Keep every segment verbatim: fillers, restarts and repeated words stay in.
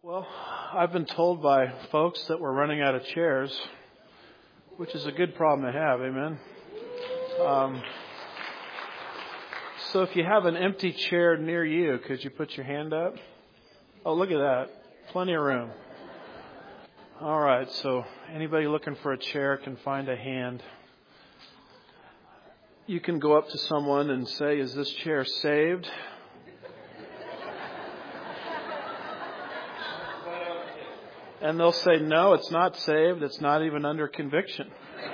Well, I've been told by folks that we're running out of chairs, which is a good problem to have, amen? Um, so if you have an empty chair near you, could you put your hand up? Oh, look at that. Plenty of room. All right, so anybody looking for a chair can find a hand. You can go up to someone and say, "Is this chair saved?" And they'll say, "No, it's not saved. It's not even under conviction."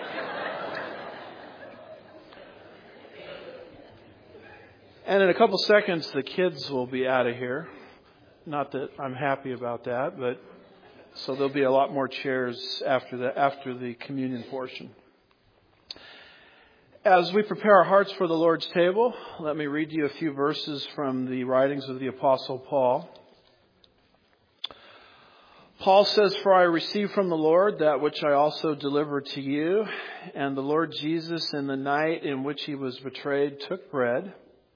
And in a couple seconds, the kids will be out of here. Not that I'm happy about that, but so there'll be a lot more chairs after the after the communion portion. As we prepare our hearts for the Lord's table, let me read you a few verses from the writings of the Apostle Paul. Paul says, "For I received from the Lord that which I also delivered to you, and the Lord Jesus, in the night in which he was betrayed, took bread.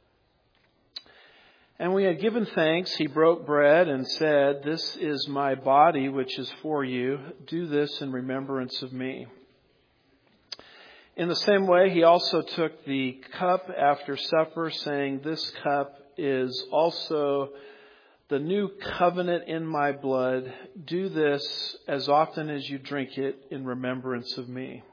And when he had given thanks, he broke bread and said, 'This is my body, which is for you. Do this in remembrance of me.' In the same way, he also took the cup after supper, saying, 'This cup is also the new covenant in my blood. Do this as often as you drink it in remembrance of me.'"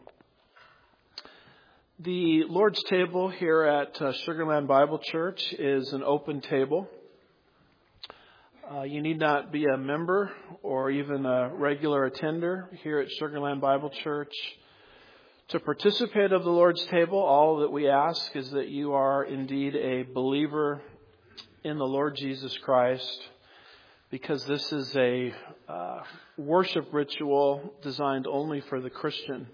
The Lord's table here at uh, Sugar Land Bible Church is an open table. Uh, you need not be a member or even a regular attender here at Sugar Land Bible Church to participate of the Lord's table. All that we ask is that you are indeed a believer in the Lord Jesus Christ, because this is a uh, worship ritual designed only for the Christian.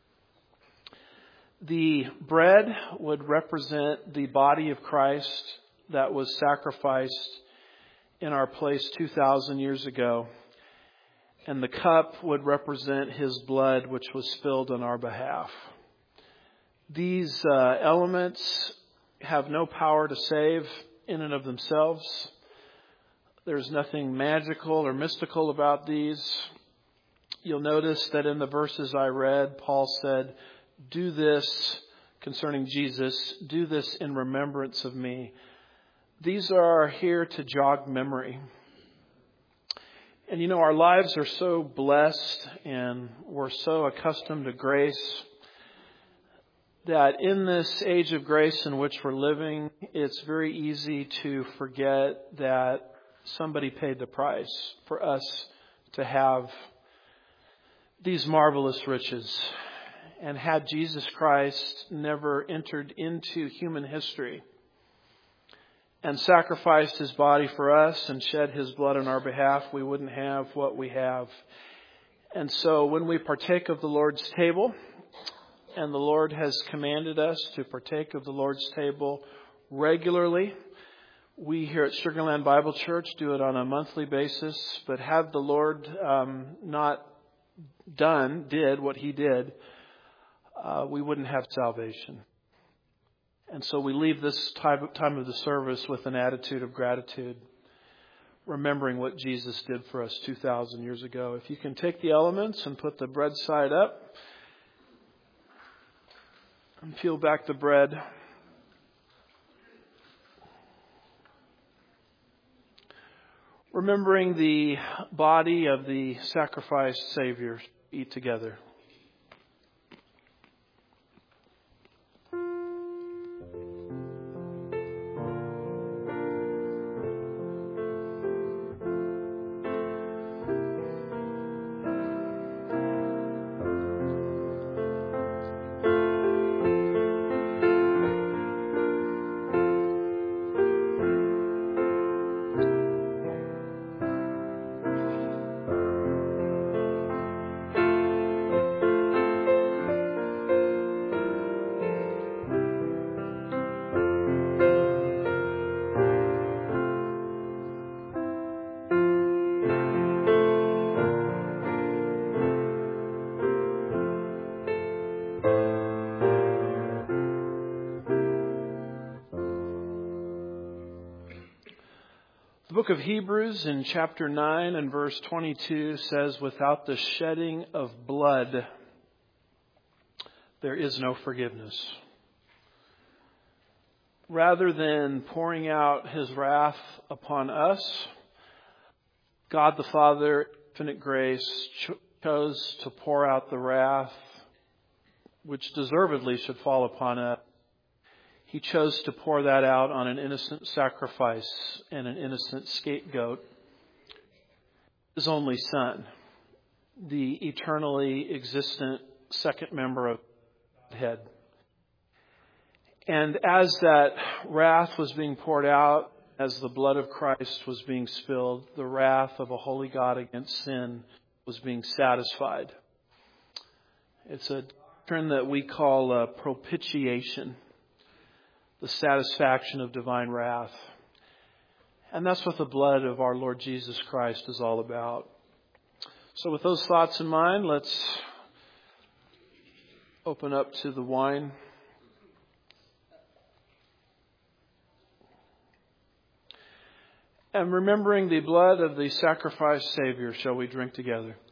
The bread would represent the body of Christ that was sacrificed in our place two thousand years ago. And the cup would represent his blood, which was spilled on our behalf. These uh, elements have no power to save in and of themselves. There's nothing magical or mystical about these. You'll notice that in the verses I read, Paul said, "Do this," concerning Jesus, "do this in remembrance of me." These are here to jog memory. And you know, our lives are so blessed and we're so accustomed to grace that in this age of grace in which we're living, it's very easy to forget that somebody paid the price for us to have these marvelous riches. And had Jesus Christ never entered into human history and sacrificed his body for us and shed his blood on our behalf, we wouldn't have what we have. And so when we partake of the Lord's table, and the Lord has commanded us to partake of the Lord's table regularly, we here at Sugar Land Bible Church do it on a monthly basis, but had the Lord um, not done, did what he did, uh, we wouldn't have salvation. And so we leave this time of the service with an attitude of gratitude, remembering what Jesus did for us two thousand years ago. If you can take the elements and put the bread side up and peel back the bread. Remembering the body of the sacrificed Savior, eat together. The book of Hebrews in chapter nine and verse twenty-two says, without the shedding of blood, there is no forgiveness. Rather than pouring out his wrath upon us, God the Father, infinite grace, cho- chose to pour out the wrath which deservedly should fall upon us. He chose to pour that out on an innocent sacrifice and an innocent scapegoat, his only Son, the eternally existent second member of Godhead. And as that wrath was being poured out, as the blood of Christ was being spilled, the wrath of a holy God against sin was being satisfied. It's a doctrine that we call uh, propitiation, the satisfaction of divine wrath. And that's what the blood of our Lord Jesus Christ is all about. So with those thoughts in mind, let's open up to the wine. And remembering the blood of the sacrificed Savior, shall we drink together?